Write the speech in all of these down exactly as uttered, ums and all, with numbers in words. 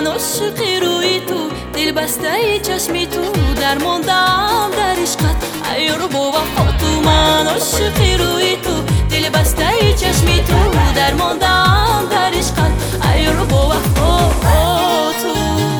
من عاشقی روی تو، دل بسته چشمی تو، درماندم در عشقت ای رو با وفا تو. من عاشقی روی تو، دل بسته چشمی تو، درماندم در عشقت ای رو با وفا تو.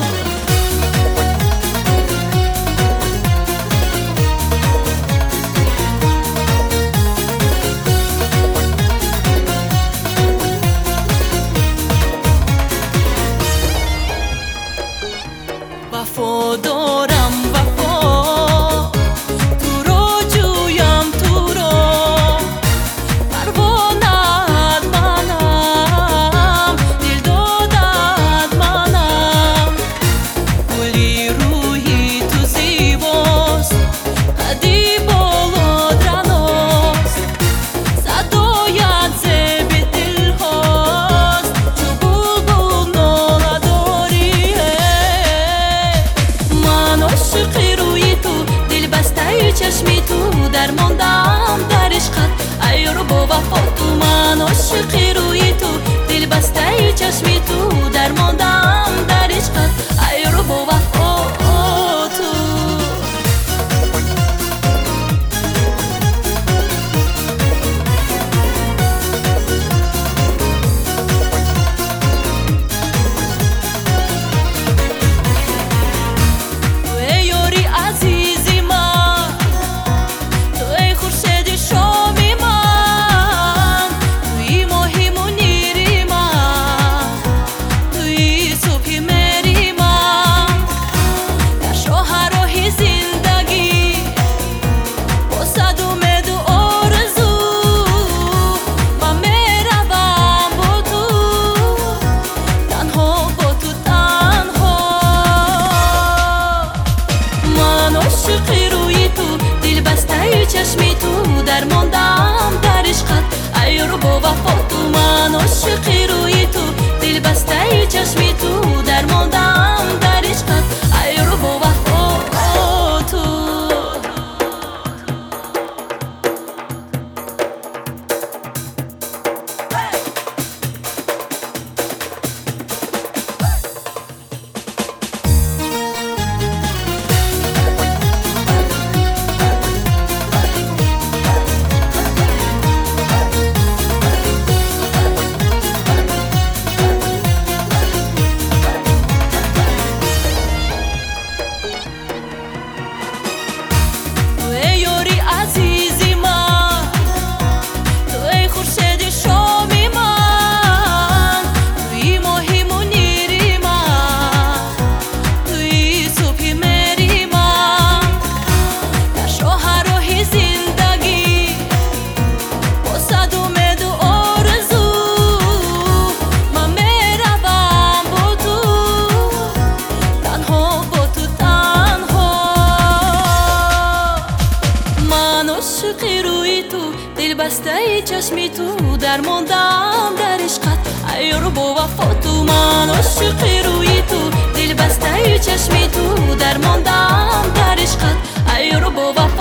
وفا دارم وفا، تو رو جویم تو رو، پروانه‌ات منم، دل دادت منم. گلی روی تو زیباست، قدی بالات رناست، صدایت زیب دل هاست، چو بلبل ناله داری. من عاشقی روی تو، دل بسته چشمی تو، درماندم در عشقت ای رو با وفا تو. من عاشقی روی تو، دل بسته چشمی تو، درماندم در عشقت ای رو با وفا تو. عاشقی روی تو، دل بسته چشمی تو، درماندم در عشقت ای رو با وفا تو. من عاشقی روی تو، دل بسته چشمی تو، درماندم در عشقت ای رو با وفا تو. عاشقی روی تو، دل بسته چشمی تو، درماندم در عشقت ای رو با وفا تو. من عاشقی روی تو، دل بسته چشمی تو، درماندم در عشقت ای رو با وفا